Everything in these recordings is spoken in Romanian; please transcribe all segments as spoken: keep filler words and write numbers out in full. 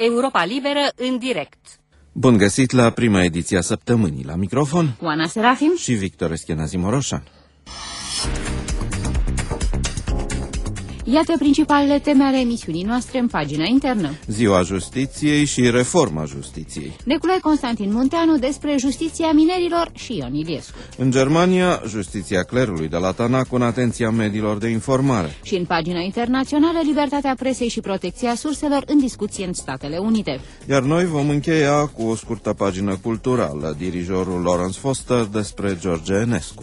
Europa Liberă în direct. Bun găsit la prima ediție a săptămânii. La microfon Oana Serafim și Victor Eschenazi Moroșan. Iată principalele teme ale emisiunii noastre în pagina internă. Ziua Justiției și reforma Justiției. Neculai Constantin Munteanu despre justiția minerilor și Ion Iliescu. În Germania, justiția clerului de la Tanac în atenția mediilor de informare. Și în pagina internațională, libertatea presei și protecția surselor în discuție în Statele Unite. Iar noi vom încheia cu o scurtă pagină culturală, dirijorul Lawrence Foster despre George Enescu.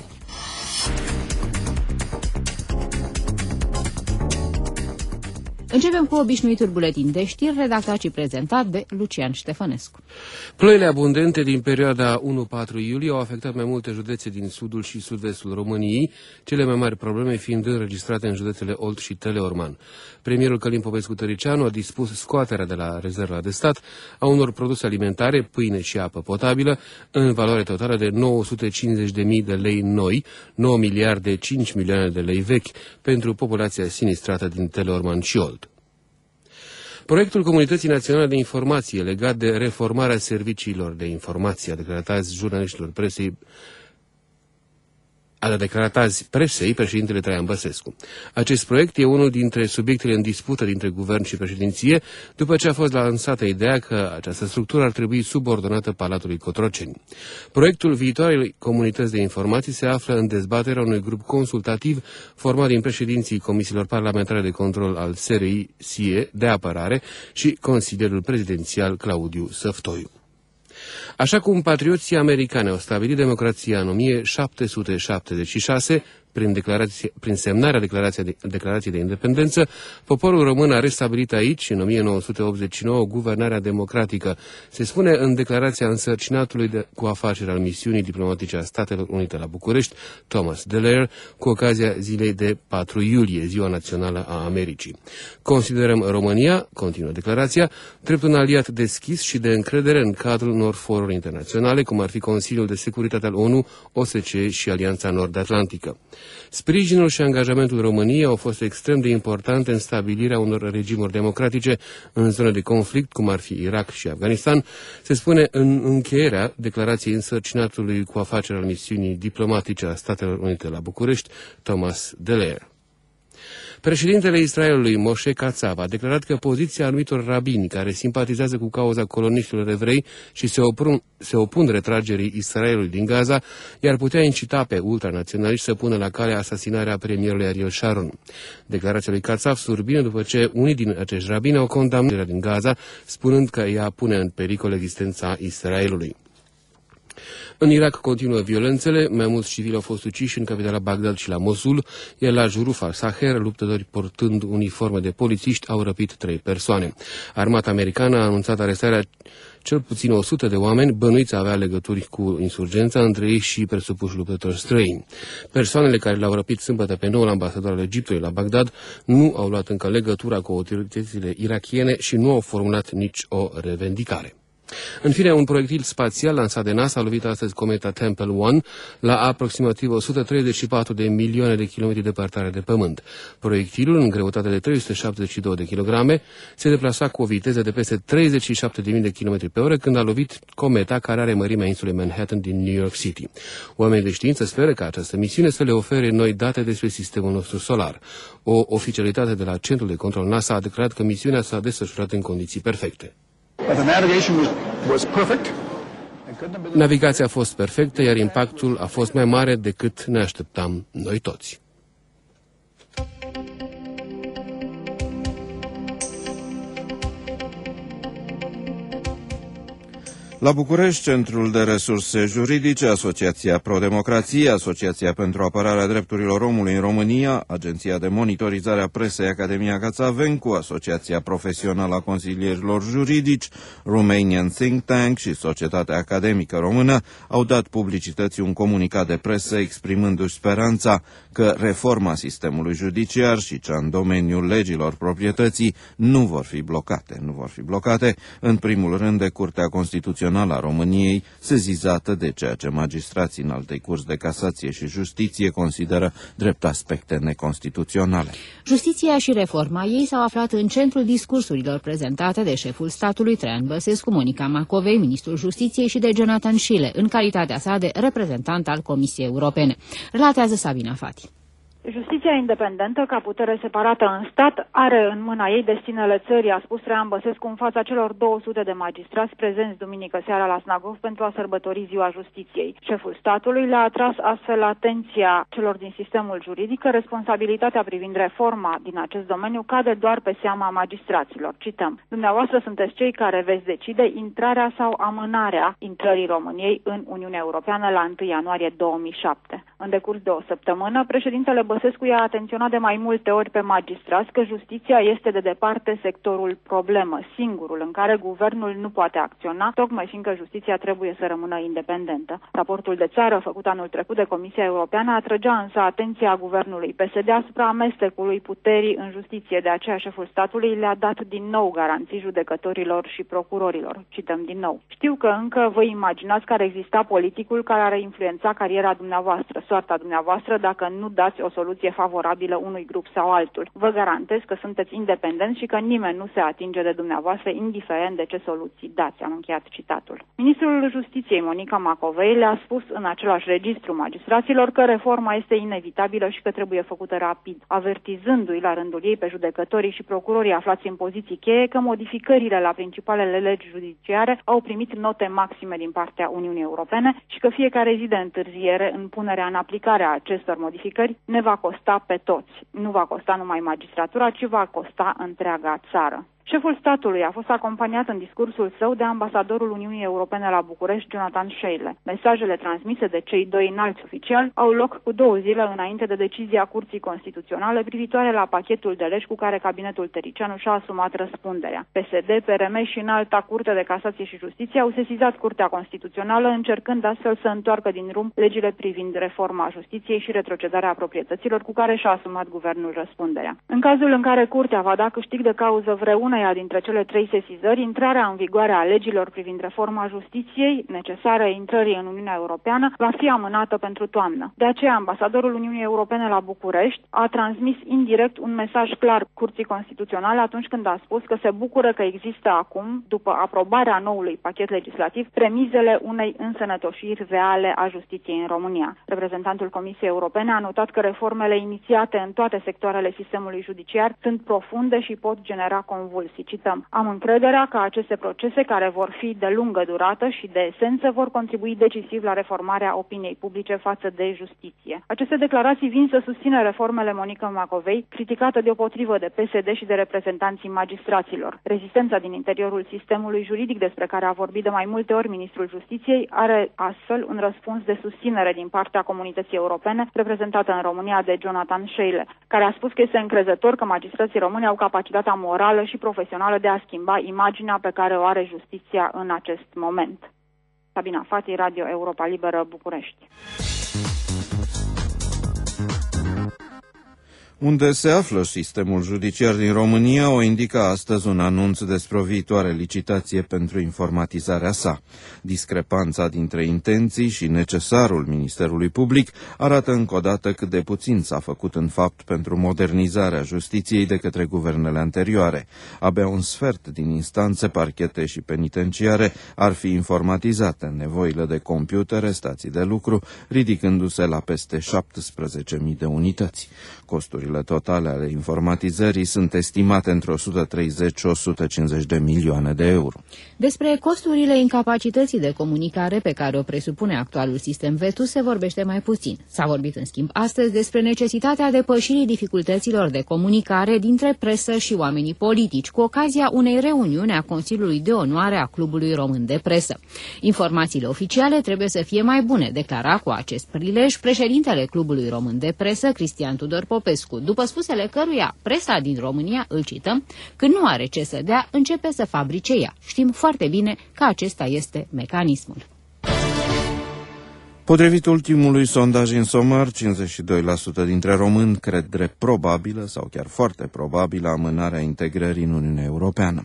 Începem cu obișnuitul buletin de știri, redactat și prezentat de Lucian Ștefănescu. Ploile abundente din perioada unu patru iulie au afectat mai multe județe din sudul și sud-vestul României, cele mai mari probleme fiind înregistrate în județele Olt și Teleorman. Premierul Călin Popescu-Tăricianu a dispus scoaterea de la rezerva de stat a unor produse alimentare, pâine și apă potabilă, în valoare totală de nouă sute cincizeci de mii de lei noi, nouă miliarde cinci milioane de lei vechi, pentru populația sinistrată din Teleorman și Olt. Proiectul Comunității Naționale de Informație legat de reformarea serviciilor de informație a declarat azi jurnaliștilor presei a declarat azi presei președintele Traian Băsescu. Acest proiect e unul dintre subiectele în dispută dintre guvern și președinție, după ce a fost lansată ideea că această structură ar trebui subordonată Palatului Cotroceni. Proiectul viitoarei comunități de informații se află în dezbaterea unui grup consultativ format din președinții Comisiilor Parlamentare de Control al S R I, S I E, de Apărare și Consilierul Prezidențial Claudiu Săftoiu. Așa cum patrioții americani au stabilit democrația în o mie șapte sute șaptezeci și șase, prin, declarație, prin semnarea declarației de, declarației de independență, poporul român a restabilit aici, în o mie nouă sute optzeci și nouă, guvernarea democratică. Se spune în declarația însărcinatului de, cu afaceri al misiunii diplomatice a Statelor Unite la București, Thomas Delaire, cu ocazia zilei de patru iulie, Ziua Națională a Americii. Considerăm România, continuă declarația, drept un aliat deschis și de încredere în cadrul unor foruri internaționale, cum ar fi Consiliul de Securitate al ONU, O S C E și Alianța Nord-Atlantică. Sprijinul și angajamentul României au fost extrem de importante în stabilirea unor regimuri democratice în zone de conflict, cum ar fi Irak și Afganistan, se spune în încheierea declarației însărcinatului cu afaceri al misiunii diplomatice a Statelor Unite la București, Thomas Delaire. Președintele Israelului, Moshe Katsav, a declarat că poziția anumitor rabini care simpatizează cu cauza coloniștilor evrei și se opun, se opun retragerii Israelului din Gaza i-ar putea incita pe ultranaționaliști să pună la cale asasinarea premierului Ariel Sharon. Declarația lui Katsav survine după ce unii din acești rabini au condamnat din Gaza, spunând că ea pune în pericol existența Israelului. În Irak continuă violențele, mai mulți civili au fost uciși în capitala Bagdad și la Mosul, iar la Juruf al-Saher, luptători portând uniforme de polițiști au răpit trei persoane. Armata americană a anunțat arestarea cel puțin o sută de oameni bănuiți a avea legături cu insurgența, între ei și presupuși luptători străini. Persoanele care l-au răpit sâmbătă pe noul ambasador al Egiptului la Bagdad nu au luat încă legătura cu autoritățile irakiene și nu au formulat nici o revendicare. În fine, un proiectil spațial lansat de NASA a lovit astăzi cometa Tempel One la aproximativ o sută treizeci și patru de milioane de kilometri departare de Pământ. Proiectilul, în greutate de trei sute șaptezeci și două de kilograme, se deplasa cu o viteză de peste treizeci și șapte de mii de kilometri pe oră când a lovit cometa care are mărimea insulei Manhattan din New York City. Oamenii de știință speră că această misiune să le ofere noi date despre sistemul nostru solar. O oficialitate de la Centrul de Control NASA a declarat că misiunea s-a desfășurat în condiții perfecte. Navigația a fost perfectă, iar impactul a fost mai mare decât ne așteptam noi toți. La București, Centrul de Resurse Juridice, Asociația Pro-Democrație, Asociația pentru Apărarea Drepturilor Omului în România, Agenția de Monitorizare a Presei Academia Cațavencu, Asociația Profesională a Consilierilor Juridici, Romanian Think Tank și Societatea Academică Română au dat publicității un comunicat de presă exprimându-și speranța că reforma sistemului judiciar și cea în domeniul legilor proprietății nu vor fi blocate. Nu vor fi blocate, în primul rând, de Curtea Constituțională Constituțională a României, sezizată de ceea ce magistrații în alte curți de casație și justiție consideră drept aspecte neconstituționale. Justiția și reforma ei s-au aflat în centrul discursurilor prezentate de șeful statului Traian Băsescu, Monica Macovei, ministrul Justiției, și de Jonathan Schile, în calitatea sa de reprezentant al Comisiei Europene. Relatează Sabina Fati. Justiția independentă, ca putere separată în stat, are în mâna ei destinele țării, a spus Traian Băsescu în fața celor două sute de magistrați prezenți duminică seara la Snagov pentru a sărbători Ziua Justiției. Șeful statului le-a atras astfel atenția celor din sistemul juridic că responsabilitatea privind reforma din acest domeniu cade doar pe seama magistraților. Cităm: dumneavoastră sunteți cei care veți decide intrarea sau amânarea intrării României în Uniunea Europeană la întâi ianuarie două mii șapte. În decurs de o săptămână, președintele Băsescu i-a atenționat de mai multe ori pe magistrați că justiția este de departe sectorul problemă, singurul în care guvernul nu poate acționa, tocmai fiindcă justiția trebuie să rămână independentă. Raportul de țară făcut anul trecut de Comisia Europeană atrăgea însă atenția guvernului P S D asupra amestecului puterii în justiție. De aceea șeful statului le-a dat din nou garanții judecătorilor și procurorilor. Cităm din nou: știu că încă vă imaginați că ar exista politicul care ar influența cariera dumneavoastră, soarta dumneavoastră, dacă nu dați o soluție favorabilă unui grup sau altul. Vă garantez că sunteți independenți și că nimeni nu se atinge de dumneavoastră, indiferent de ce soluții dați. Am încheiat citatul. Ministrul Justiției, Monica Macovei, le-a spus în același registru magistraților că reforma este inevitabilă și că trebuie făcută rapid, avertizându-i la rândul ei pe judecătorii și procurorii aflați în poziții cheie că modificările la principalele legi judiciare au primit note maxime din partea Uniunii Europene și că fiecare zi de întârziere în punerea în aplicare a acestor modificări ne va costa pe toți. Nu va costa numai magistratura, ci va costa întreaga țară. Șeful statului a fost acompaniat în discursul său de ambasadorul Uniunii Europene la București, Jonathan Schile. Mesajele transmise de cei doi înalți oficiali au loc cu două zile înainte de decizia Curții Constituționale privitoare la pachetul de legi cu care cabinetul Tăriceanu și-a asumat răspunderea. P S D, P R M și Înalta Curte de Casație și Justiție au sesizat Curtea Constituțională, încercând astfel să întoarcă din drum legile privind reforma justiției și retrocedarea proprietăților cu care și-a asumat guvernul răspunderea. În cazul în care Curtea va da câștig de cauză vreuna dintre cele trei sesizări, intrarea în vigoare a legilor privind reforma justiției, necesară intrării în Uniunea Europeană, va fi amânată pentru toamnă. De aceea, ambasadorul Uniunii Europene la București a transmis indirect un mesaj clar Curții Constituționale atunci când a spus că se bucură că există acum, după aprobarea noului pachet legislativ, premizele unei însănătoșiri reale a justiției în România. Reprezentantul Comisiei Europene a notat că reformele inițiate în toate sectoarele sistemului judiciar sunt profunde și pot genera convulsii. Cităm: am încrederea că aceste procese, care vor fi de lungă durată și de esență, vor contribui decisiv la reformarea opiniei publice față de justiție. Aceste declarații vin să susțină reformele Monica Macovei, criticată deopotrivă de P S D și de reprezentanții magistraților. Rezistența din interiorul sistemului juridic, despre care a vorbit de mai multe ori ministrul Justiției, are astfel un răspuns de susținere din partea comunității europene, reprezentată în România de Jonathan Schile, care a spus că este încrezător că magistrații români au capacitatea morală și profesională de a schimba imaginea pe care o are justiția în acest moment. Sabina Fati, Radio Europa Liberă, București. Unde se află sistemul judiciar din România, o indică astăzi un anunț despre o viitoare licitație pentru informatizarea sa. Discrepanța dintre intenții și necesarul Ministerului Public arată încă o dată cât de puțin s-a făcut în fapt pentru modernizarea justiției de către guvernele anterioare. Abia un sfert din instanțe, parchete și penitenciare ar fi informatizate, nevoile de computere, stații de lucru, ridicându-se la peste șaptesprezece mii de unități. Costurile totale ale informatizării sunt estimate între o sută treizeci - o sută cincizeci de milioane de euro. Despre costurile incapacității de comunicare pe care o presupune actualul sistem Vetus se vorbește mai puțin. S-a vorbit în schimb astăzi despre necesitatea depășirii dificultăților de comunicare dintre presă și oamenii politici, cu ocazia unei reuniuni a Consiliului de Onoare a Clubului Român de Presă. Informațiile oficiale trebuie să fie mai bune, declara cu acest prilej președintele Clubului Român de Presă, Cristian Tudor Popescu, după spusele căruia presa din România, îl cităm, când nu are ce să dea, începe să fabrice ea. Știm foarte bine că acesta este mecanismul. Potrivit ultimului sondaj Insomar, cincizeci și doi la sută dintre români cred drept probabilă sau chiar foarte probabilă amânarea integrării în Uniunea Europeană.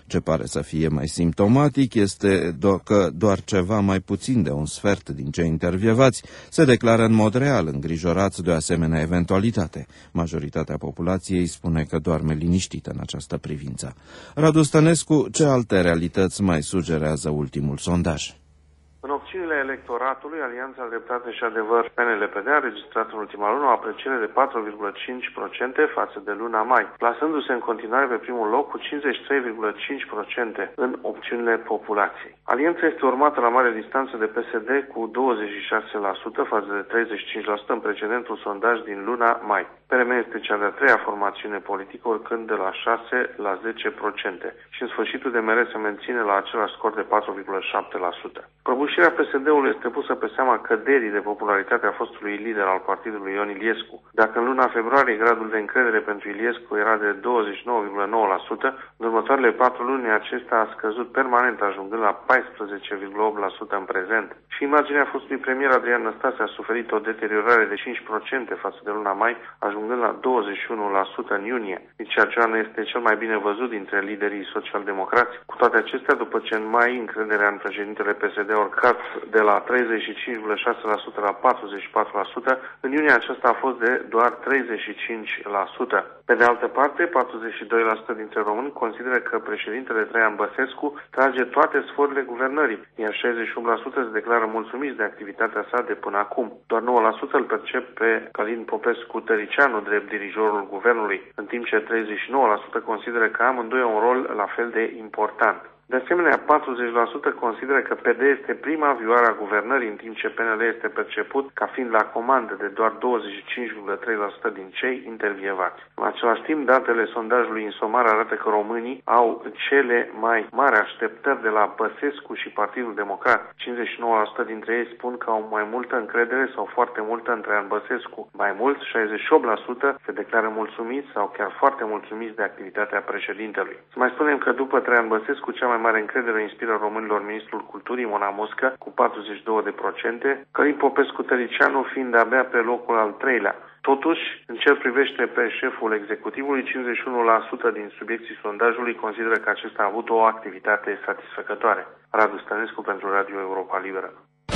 Ce pare să fie mai simptomatic este do- că doar ceva mai puțin de un sfert din cei intervievați se declară în mod real îngrijorați de o asemenea eventualitate. Majoritatea populației spune că doarme liniștită în această privință. Radu Stănescu, ce alte realități mai sugerează ultimul sondaj? În opțiunile electoratului, Alianța Dreptate și Adevăr P N L P D a înregistrat în ultima lună o apreciere de patru virgulă cinci la sută față de luna mai, plasându-se în continuare pe primul loc cu cincizeci și trei virgulă cinci la sută în opțiunile populației. Alianța este urmată la mare distanță de P S D cu douăzeci și șase la sută față de treizeci și cinci la sută în precedentul sondaj din luna mai. P R M este cea de-a treia formațiune politică, urcând de la șase la zece la sută și în sfârșitul de mere se menține la același scor de patru virgulă șapte la sută. Prăbușirea P S D-ului este pusă pe seama căderii de popularitate a fostului lider al partidului Ion Iliescu. Dacă în luna februarie gradul de încredere pentru Iliescu era de douăzeci și nouă virgulă nouă la sută, în următoarele patru luni acesta a scăzut permanent, ajungând la paisprezece virgulă opt la sută în prezent. Și imaginea fostului premier Adrian Năstase a suferit o deteriorare de cinci la sută față de luna mai, ajungând la douăzeci și unu la sută în iunie. Nici aceea nu este cel mai bine văzut dintre liderii social-democrați. Cu toate acestea, după ce în mai încrederea în președintele P S D a urcat de la treizeci și cinci virgulă șase la sută la patruzeci și patru la sută, în iunie acesta a fost de doar treizeci și cinci la sută. Pe de altă parte, patruzeci și doi la sută dintre români consideră că președintele Traian Băsescu trage toate sforile guvernării, iar șaizeci și unu la sută se declară mulțumiți de activitatea sa de până acum. Doar nouă la sută îl percep pe Călin Popescu Tăricianu drept dirijorul guvernului, în timp ce treizeci și nouă la sută consideră că amândoi au un rol la fel de important. De asemenea, patruzeci la sută consideră că P D este prima vioară a guvernării, în timp ce P N L este perceput ca fiind la comandă de doar douăzeci și cinci virgulă trei la sută din cei intervievați. În același timp, datele sondajului Insomar arată că românii au cele mai mari așteptări de la Băsescu și Partidul Democrat. cincizeci și nouă la sută dintre ei spun că au mai multă încredere sau foarte multă în Traian Băsescu. Mai mult, șaizeci și opt la sută se declară mulțumiți sau chiar foarte mulțumiți de activitatea președintelui. Să mai spunem că după Traian Băsescu, cea mai mare încredere inspiră românilor ministrul culturii Mona Muscă cu patruzeci și doi la sută, Călin Popescu Tăricianu fiind abia pe locul al treilea. Totuși, în ce privește pe șeful executivului, cincizeci și unu la sută din subiecții sondajului consideră că acesta a avut o activitate satisfăcătoare. Radu Stănescu pentru Radio Europa Liberă.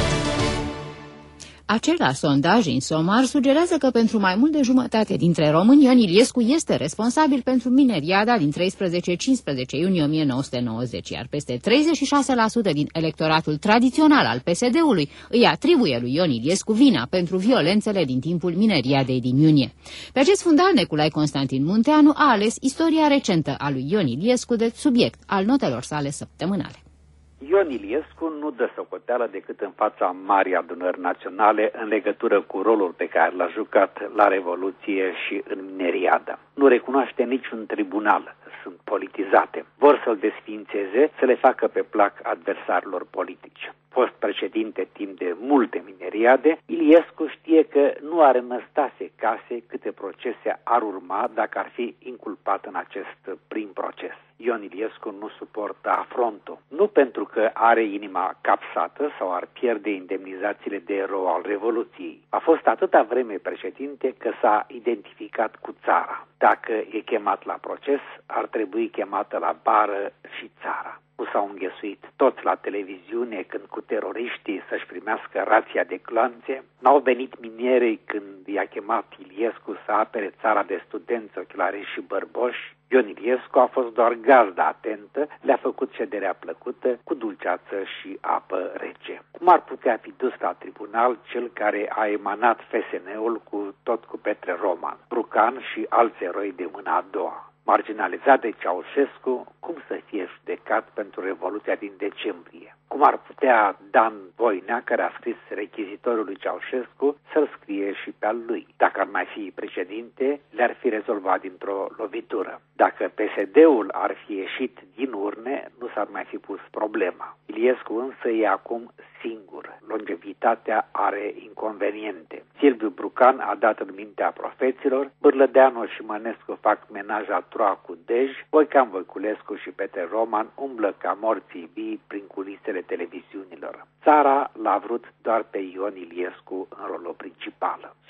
Același sondaj Insomar sugerează că pentru mai mult de jumătate dintre români, Ion Iliescu este responsabil pentru mineriada din treisprezece cincisprezece iunie o mie nouă sute nouăzeci, iar peste treizeci și șase la sută din electoratul tradițional al P S D-ului îi atribuie lui Ion Iliescu vina pentru violențele din timpul mineriadei din iunie. Pe acest fundal, Neculai Constantin Munteanu a ales istoria recentă a lui Ion Iliescu de subiect al notelor sale săptămânale. Ion Iliescu nu dă socoteală decât în fața Marii Adunări Naționale în legătură cu rolul pe care l-a jucat la Revoluție și în mineriadă. Nu recunoaște niciun tribunal, sunt politizate. Vor să-l desființeze, să le facă pe plac adversarilor politici. Fost președinte timp de multe mineriade, Iliescu știe că nu are năstase case câte procese ar urma dacă ar fi inculpat în acest prim proces. Ion Iliescu nu suportă afrontul, nu pentru că are inima capsată sau ar pierde indemnizațiile de erou al Revoluției. A fost atâta vreme președinte că s-a identificat cu țara. Dacă e chemat la proces, ar trebui chemată la bară și țara. Nu s-au înghesuit toți la televiziune când cu teroriștii să-și primească rația de clanțe. N-au venit minierii când i-a chemat Iliescu să apere țara de studenți ochelari și bărboși. Ion Iliescu a fost doar gazda atentă, le-a făcut șederea plăcută cu dulceață și apă rece. Cum ar putea fi dus la tribunal cel care a emanat F S N-ul cu tot cu Petre Roman, Brucan și alți eroi de mâna a doua? Marginalizat de Ceaușescu, cum să fie judecat pentru Revoluția din decembrie? Cum ar putea Dan Voinea, care a scris rechizitoriul lui Ceaușescu, să-l scrie și pe al lui? Dacă ar mai fi președinte, le-ar fi rezolvat dintr-o lovitură. Dacă P S D-ul ar fi ieșit din urne, nu s-ar mai fi pus problema. Iliescu însă e acum singur. Longevitatea are inconveniente. Silviu Brucan a dat în mintea profeților, Bârlădeanu și Mănescu fac menaj a troa cu Dej, Voican Voiculescu și Petre Roman umblă ca morții vii prin culisele televiziunilor. Țara l-a vrut doar pe Ion Iliescu în rolul principal. Și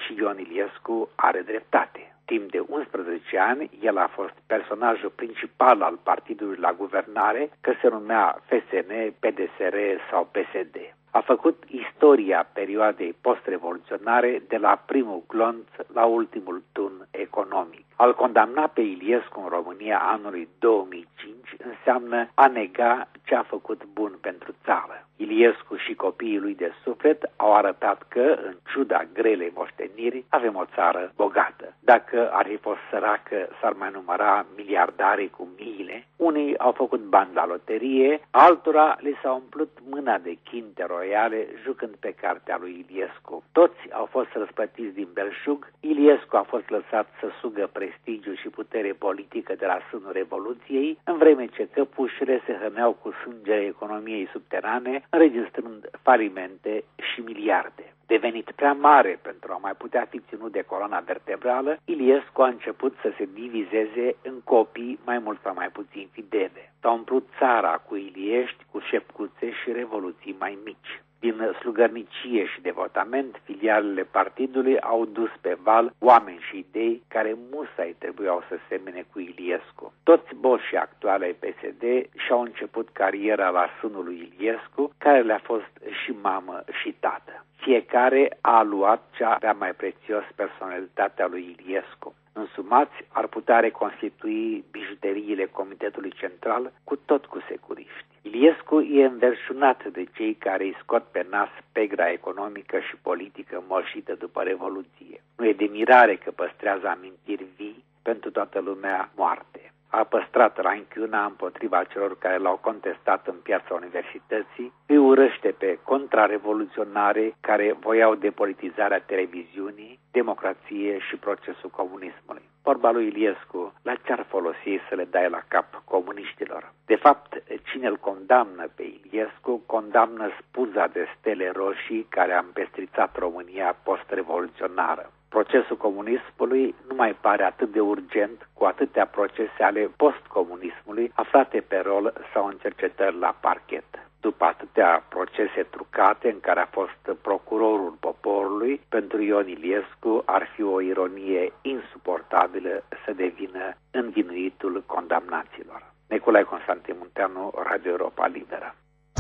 și Ion Iliescu are dreptate. Timp de unsprezece ani, el a fost personajul principal al partidului la guvernare, că se numea F S N, P D S R sau P S D. A făcut istoria perioadei post-revoluționare de la primul glonț la ultimul tun economic. Al condamna pe Iliescu în România anului două mii cinci înseamnă a nega ce a făcut bun pentru țară. Iliescu și copiii lui de suflet au arătat că, în ciuda grelei moșteniri, avem o țară bogată. Dacă ar fi fost săracă, s-ar mai număra miliardare cu miile. Unii au făcut bani la loterie, altora li s-a umplut mâna de chinte royale jucând pe cartea lui Iliescu. Toți au fost răsplătiți din belșug. Iliescu a fost lăsat să sugă prestigiu și putere politică de la sânul Revoluției, în vreme ce căpușile se hrăneau cu sângele economiei subterane, înregistrând falimente și miliarde. Devenit prea mare pentru a mai putea fi ținut de coloana vertebrală, Iliescu a început să se divizeze în copii mai mult sau mai puțin fidele. S-a umplut țara cu iliești, cu șepcuțe și revoluții mai mici. Din slugărnicie și devotament, filialele partidului au dus pe val oameni și idei care musai trebuiau să semene cu Iliescu. Toți boșii actuale ai P S D și-au început cariera la sânul lui Iliescu, care le-a fost și mamă și tată. Fiecare a luat ce avea mai prețios personalitatea lui Iliescu. Însumați ar putea reconstitui bijuteriile Comitetului Central cu tot cu securiști. Iliescu e înverșunat de cei care îi scot pe nas pegra economică și politică moșită după Revoluție. Nu e de mirare că păstrează amintiri vii pentru toată lumea moarte. A păstrat ranchiuna împotriva celor care l-au contestat în piața universității, îi urăște pe contrarevoluționare care voiau depolitizarea televiziunii, democrație și procesul comunismului. Vorba lui Iliescu, la ce-ar folosi să le dai la cap comuniștilor? De fapt, cine îl condamnă pe Iliescu, condamnă spuza de stele roșii care a împestrițat România post-revoluționară. Procesul comunismului nu mai pare atât de urgent cu atâtea procese ale postcomunismului aflate pe rol sau în cercetări la parchet. După atâtea procese trucate în care a fost procurorul poporului, pentru Ion Iliescu ar fi o ironie insuportabilă să devină învinuitul condamnaților. Nicolae Constantin Munteanu, Radio Europa Liberă.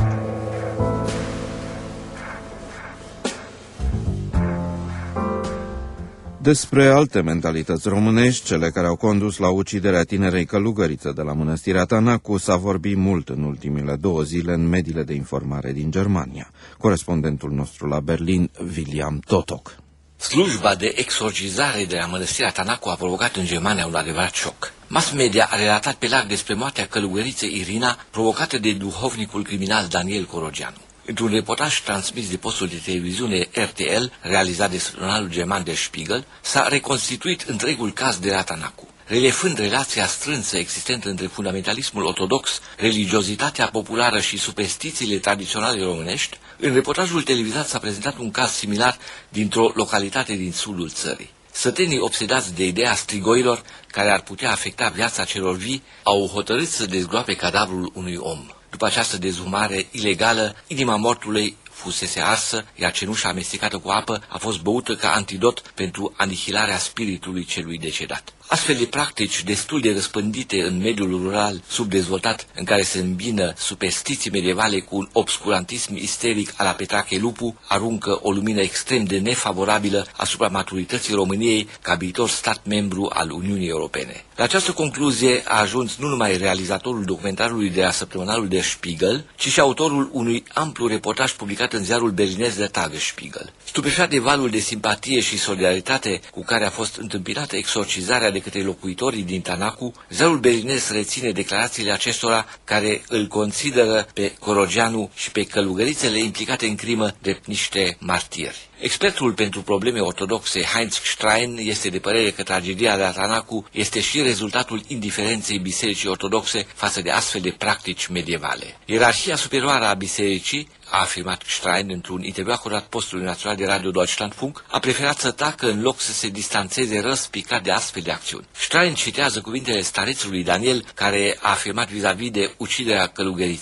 Despre alte mentalități românești, cele care au condus la uciderea tinerei călugărițe de la Mănăstirea Tanacu, s-a vorbit mult în ultimele două zile în mediile de informare din Germania. Corespondentul nostru la Berlin, William Totok. Slujba de exorcizare de la Mănăstirea Tanacu a provocat în Germania un adevărat șoc. Mass media a relatat pe larg despre moartea călugăriței Irina, provocată de duhovnicul criminal Daniel Corogianu. Într-un reportaj transmis de postul de televiziune R T L, realizat de jurnalul german Der Spiegel, s-a reconstituit întregul caz de la Tanacu, relefând relația strânsă existentă între fundamentalismul ortodox, religiozitatea populară și superstițiile tradiționale românești. În reportajul televizat s-a prezentat un caz similar dintr-o localitate din sudul țării. Sătenii obsedați de ideea strigoilor care ar putea afecta viața celor vii au hotărât să dezgroape cadavrul unui om. După această dezhumare ilegală, inima mortului fusese arsă, iar cenușa amestecată cu apă a fost băută ca antidot pentru anihilarea spiritului celui decedat. Astfel de practici destul de răspândite în mediul rural subdezvoltat, în care se îmbină superstiții medievale cu un obscurantism isteric a la Petrache Lupu, aruncă o lumină extrem de nefavorabilă asupra maturității României ca viitor stat membru al Uniunii Europene. La această concluzie a ajuns nu numai realizatorul documentarului de la săptămânalul Der Spiegel, ci și autorul unui amplu reportaj publicat în ziarul berlinez Der Tagesspiegel. Stupefiat de valul de simpatie și solidaritate cu care a fost întâmpinată exorcizarea de către locuitorii din Tanacu, ziarul berlinez reține declarațiile acestora care îl consideră pe Corogianu și pe călugărițele implicate în crimă drept niște martiri. Expertul pentru probleme ortodoxe Heinz Strein este de părere că tragedia de la Tanacu este și rezultatul indiferenței bisericii ortodoxe față de astfel de practici medievale. Ierarhia superioară a bisericii, a afirmat Strein într-un interviu acordat postului național de radio Deutschlandfunk, a preferat să tacă în loc să se distanțeze răspicat de astfel de acțiuni. Strein citează cuvintele starețului Daniel, care a afirmat vis-a-vis de uciderea călugăriței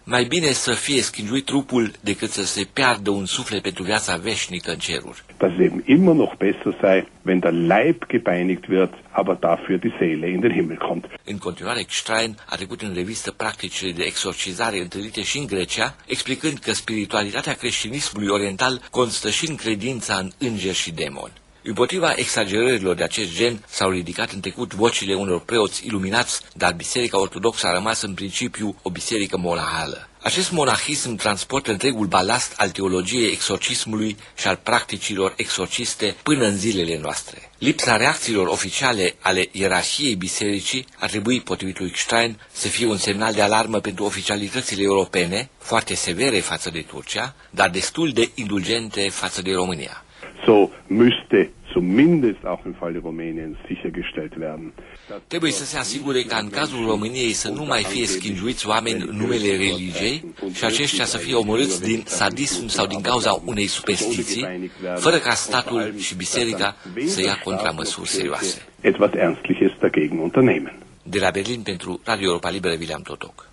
mai bine să fie schingiuit trupul decât să se piardă un suflet pentru viața veșnică în ceruri. Dass es eben immer noch besser sei, wenn der Leib gepeinigt wird, aber dafür die Seele in den Himmel kommt. În continuare, Eckstein a trecut în revistă practicile de exorcizare întâlnite și în Grecia, explicând că spiritualitatea creștinismului oriental constă și în credința în îngeri și demoni. Împotriva exagerărilor de acest gen s-au ridicat în trecut vocile unor preoți iluminați, dar Biserica Ortodoxă a rămas în principiu o biserică monahală. Acest monahism transportă întregul balast al teologiei exorcismului și al practicilor exorciste până în zilele noastre. Lipsa reacțiilor oficiale ale ierarhiei bisericii ar trebui, potrivit lui Eckstein, să fie un semnal de alarmă pentru oficialitățile europene, foarte severe față de Turcia, dar destul de indulgente față de România. So müsste zumindest auch im Falle Rumäniens sichergestellt werden. Trebuie să se asigure ca în cazul României să nu mai fie schingiuiți oameni în numele religiei și aceștia să fie omorâți din sadism sau din cauza unei superstiții, fără ca statul și biserica să ia contramăsuri serioase. Etwas Ernstliches dagegen unternehmen. De la Berlin pentru Radio Europa Liberă, William Totoc.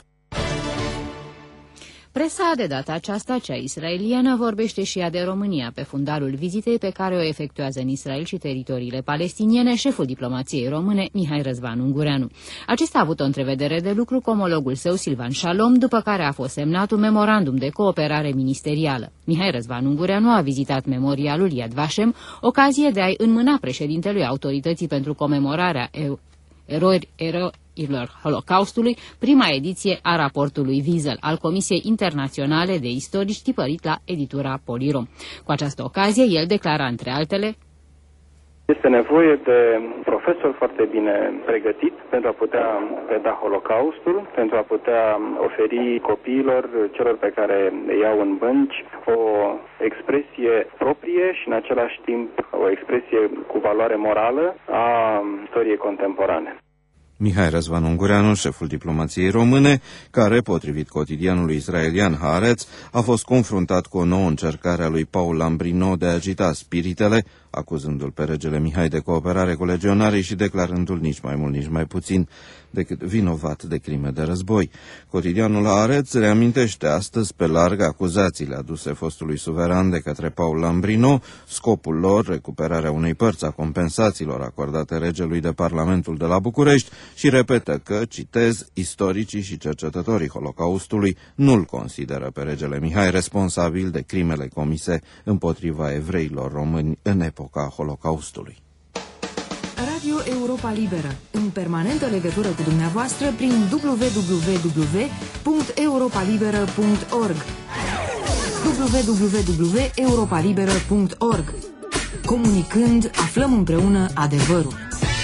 Presa de data aceasta, cea israeliană, vorbește și ea de România pe fundalul vizitei pe care o efectuează în Israel și teritoriile palestiniene șeful diplomației române, Mihai Răzvan Ungureanu. Acesta a avut o întrevedere de lucru cu omologul său, Silvan Shalom, după care a fost semnat un memorandum de cooperare ministerială. Mihai Răzvan Ungureanu a vizitat memorialul Yad Vashem, ocazie de a-i înmâna președintelui Autorității pentru comemorarea eroilor eroilor Holocaustului, prima ediție a raportului Wiesel al Comisiei Internaționale de Istorici, tipărit la editura Polirom. Cu această ocazie, el declara, între altele: este nevoie de profesor foarte bine pregătit pentru a putea preda Holocaustul, pentru a putea oferi copiilor, celor pe care le iau în bănci, o expresie proprie și în același timp o expresie cu valoare morală a istoriei contemporane. Mihai Răzvan Ungureanu, șeful diplomației române, care, potrivit cotidianului israelian Haaretz, a fost confruntat cu o nouă încercare a lui Paul Lambrino de a agita spiritele, acuzându-l pe regele Mihai de cooperare cu legionarii și declarându-l nici mai mult, nici mai puțin decât vinovat de crime de război. Cotidianul Haaretz reamintește astăzi pe larg acuzațiile aduse fostului suveran de către Paul Lambrino, scopul lor recuperarea unei părți a compensațiilor acordate regelui de Parlamentul de la București și repetă că, citez, istoricii și cercetătorii Holocaustului nu-l consideră pe regele Mihai responsabil de crimele comise împotriva evreilor români în epoca Holocaustului. Radio Europa Liberă, în permanentă legătură cu dumneavoastră prin w w w punct europa liberă punct org w w w punct europa liberă punct org. Comunicând, aflăm împreună adevărul.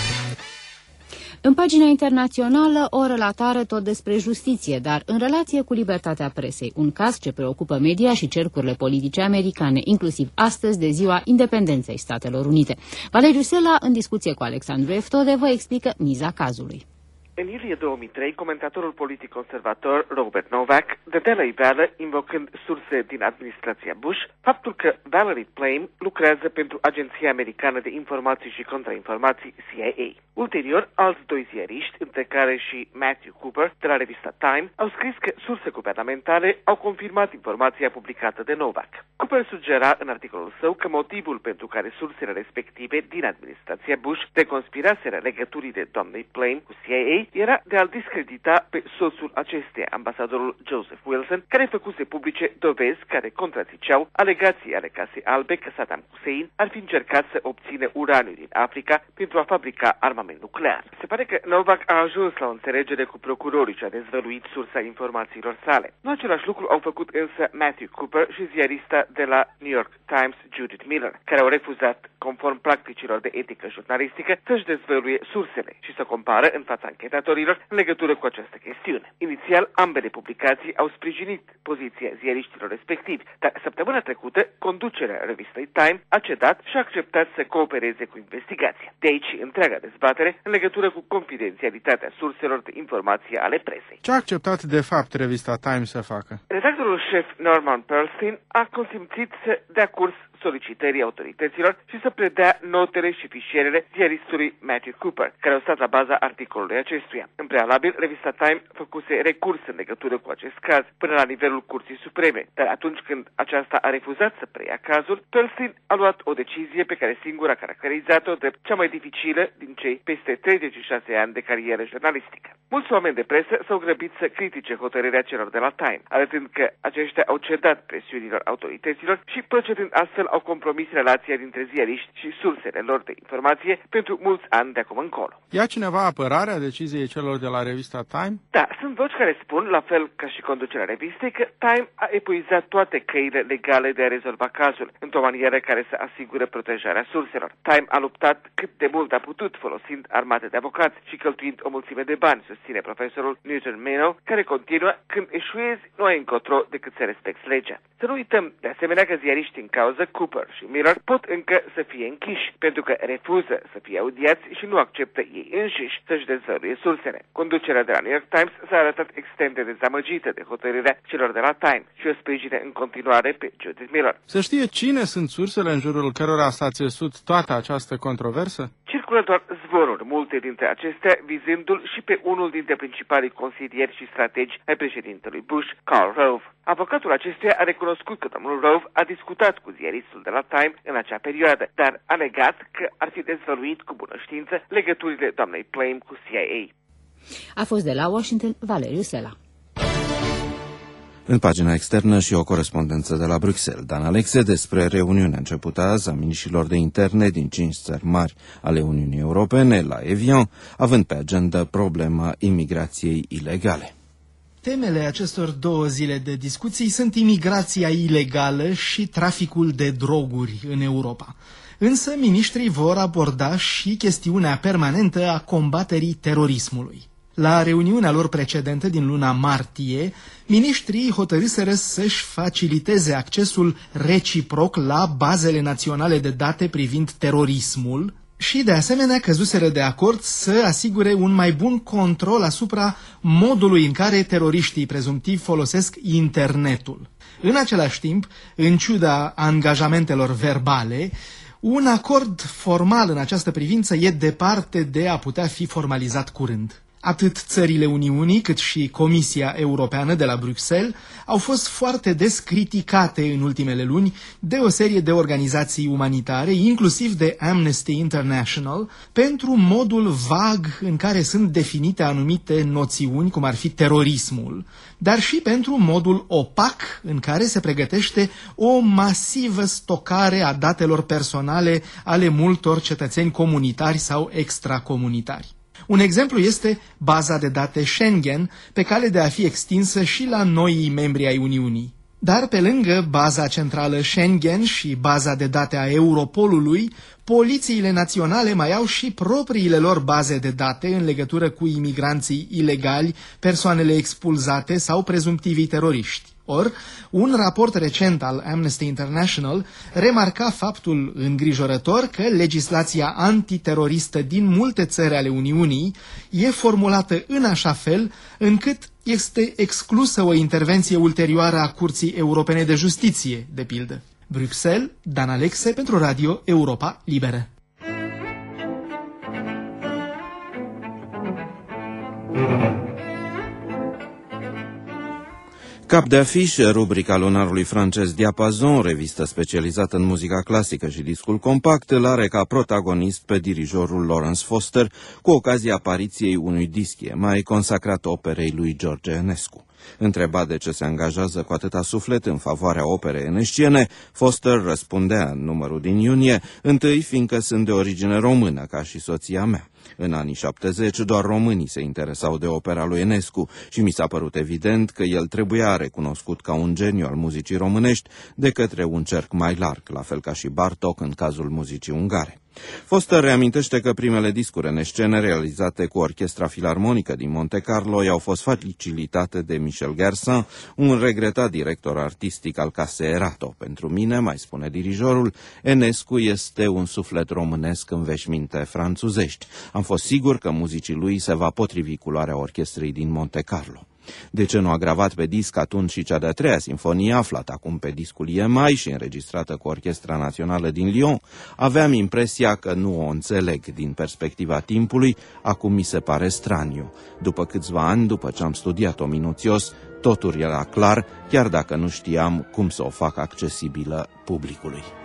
În pagina internațională, o relatare tot despre justiție, dar în relație cu libertatea presei, un caz ce preocupă media și cercurile politice americane, inclusiv astăzi de ziua independenței Statelor Unite. Valeriu Sela, în discuție cu Alexandru Eftode, vă explică miza cazului. În iulie două mii trei, comentatorul politic conservator Robert Novak dădea la iveală, invocând surse din administrația Bush, faptul că Valerie Plame lucrează pentru Agenția Americană de Informații și Contrainformații C I A. Ulterior, alți doi ziariști, între care și Matthew Cooper, de la revista Time, au scris că surse guvernamentale au confirmat informația publicată de Novak. Cooper sugera în articolul său că motivul pentru care sursele respective din administrația Bush deconspiraseră legăturile de doamnei Plame cu C I A era de a-l discredita pe soțul acesteia, ambasadorul Joseph Wilson, care făcuse publice dovezi care contraziceau alegații ale Casei Albe că Saddam Hussein ar fi încercat să obțină uraniu din Africa pentru a fabrica armament nuclear. Se pare că Novak a ajuns la o înțelegere cu procurorii și a dezvăluit sursa informațiilor sale. Nu același lucru au făcut însă Matthew Cooper și ziarista de la New York Times, Judith Miller, care au refuzat, conform practicilor de etică jurnalistică, să-și dezvăluie sursele și să compară în fața anchetatorilor în legătură cu această chestiune. Inițial, ambele publicații au sprijinit poziția ziariștilor respectivi, dar săptămâna trecută, conducerea revistei Time a cedat și a acceptat să coopereze cu investigația. De aici întreaga dezbatere în legătură cu confidențialitatea surselor de informație ale presei. Ce a acceptat de fapt revista Time să facă? Redactorul șef Norman Pearlstein a consimțit să dea curs solicitării autorităților și să predea notele și fișierele ziaristului Matthew Cooper, care au stat la baza articolului acestuia. În prealabil, revista Time făcuse recurs în legătură cu acest caz până la nivelul Curții Supreme, dar atunci când aceasta a refuzat să preia cazul, Pearlstein a luat o decizie pe care singur a caracterizat-o drept cea mai dificilă din cei peste treizeci și șase ani de carieră jurnalistică. Mulți oameni de presă s-au grăbit să critique hotărârea celor de la Time, arătând că aceștia au cedat presiunilor autorităților și procedând astfel au compromis relația dintre ziariști și sursele lor de informație pentru mulți ani de acum încolo. Ia cineva apărarea deciziei celor de la revista Time? Da, sunt voci care spun, la fel ca și conducerea revistei, că Time a epuizat toate căile legale de a rezolva cazul, într-o manieră care să asigure protejarea surselor. Time a luptat cât de mult a putut, folosind armate de avocați și cheltuind o mulțime de bani, susține profesorul Newton Meno, care continuă: când eșuezi, nu ai încotro decât să respecti legea. Să nu uităm, de asemenea, că ziariștii în cauză, Cooper și Miller, pot încă să fie închiși, pentru că refuză să fie audiați și nu acceptă ei înșiși să-și dezvăluie sursele. Conducerea de la New York Times s-a arătat extrem de dezamăgită de hotărârea celor de la Time și o sprijine în continuare pe Judith Miller. Se știe cine sunt sursele în jurul cărora s-a țesut toată această controversă? Circulă doar zvonuri, multe dintre acestea vizându-l și pe unul dintre principalii consilieri și strategi ai președintelui Bush, Karl Rove. Avocatul acestuia a recunoscut că domnul Rove a discutat cu ziaristul de la Time în acea perioadă, dar a negat că ar fi dezvăluit cu bună știință legăturile doamnei Plame cu C I A. A fost de la Washington Valeriu Sela. În pagina externă și o corespondență de la Bruxelles, Dan Alexe, despre reuniunea începută azi a miniștrilor de interne din cinci țări mari ale Uniunii Europene la Evian, având pe agenda problema imigrației ilegale. Temele acestor două zile de discuții sunt imigrația ilegală și traficul de droguri în Europa. Însă miniștrii vor aborda și chestiunea permanentă a combaterii terorismului. La reuniunea lor precedentă din luna martie, miniștrii hotărâseră să-și faciliteze accesul reciproc la bazele naționale de date privind terorismul și, de asemenea, căzuseră de acord să asigure un mai bun control asupra modului în care teroriștii prezumtivi folosesc internetul. În același timp, în ciuda angajamentelor verbale, un acord formal în această privință e departe de a putea fi formalizat curând. Atât țările Uniunii, cât și Comisia Europeană de la Bruxelles au fost foarte des criticate în ultimele luni de o serie de organizații umanitare, inclusiv de Amnesty International, pentru modul vag în care sunt definite anumite noțiuni, cum ar fi terorismul, dar și pentru modul opac în care se pregătește o masivă stocare a datelor personale ale multor cetățeni comunitari sau extracomunitari. Un exemplu este baza de date Schengen, pe cale de a fi extinsă și la noii membri ai Uniunii. Dar pe lângă baza centrală Schengen și baza de date a Europolului, polițiile naționale mai au și propriile lor baze de date în legătură cu imigranții ilegali, persoanele expulzate sau prezumtivii teroriști. Or, un raport recent al Amnesty International remarca faptul îngrijorător că legislația antiteroristă din multe țări ale Uniunii e formulată în așa fel încât este exclusă o intervenție ulterioară a Curții Europene de Justiție, de pildă. Bruxelles, Dan Alexe pentru Radio Europa Liberă. Cap de afiș, rubrica lunarului francez Diapason, revistă specializată în muzica clasică și discul compact, îl are ca protagonist pe dirijorul Lawrence Foster, cu ocazia apariției unui dischie mai consacrat operei lui George Enescu. Întrebat de ce se angajează cu atâta suflet în favoarea operei enesciene, Foster răspundea în numărul din iunie: întâi fiindcă sunt de origine română, ca și soția mea. În anii șaptezeci doar românii se interesau de opera lui Enescu și mi s-a părut evident că el trebuia recunoscut ca un geniu al muzicii românești de către un cerc mai larg, la fel ca și Bartók în cazul muzicii ungare. Foster reamintește că primele discuri în scene realizate cu Orchestra Filarmonică din Monte Carlo i-au fost facilitate de Michel Gerson, un regretat director artistic al Casei Erato. Pentru mine, mai spune dirijorul, Enescu este un suflet românesc în veșminte franțuzești. Am fost sigur că muzicii lui se va potrivi culoarea orchestrei din Monte Carlo. De ce nu a gravat pe disc atunci și cea de-a treia sinfonie, aflată acum pe discul E M I și înregistrată cu Orchestra Națională din Lyon? Aveam impresia că nu o înțeleg din perspectiva timpului, acum mi se pare straniu. După câțiva ani, după ce am studiat-o minuțios, totul era clar, chiar dacă nu știam cum să o fac accesibilă publicului.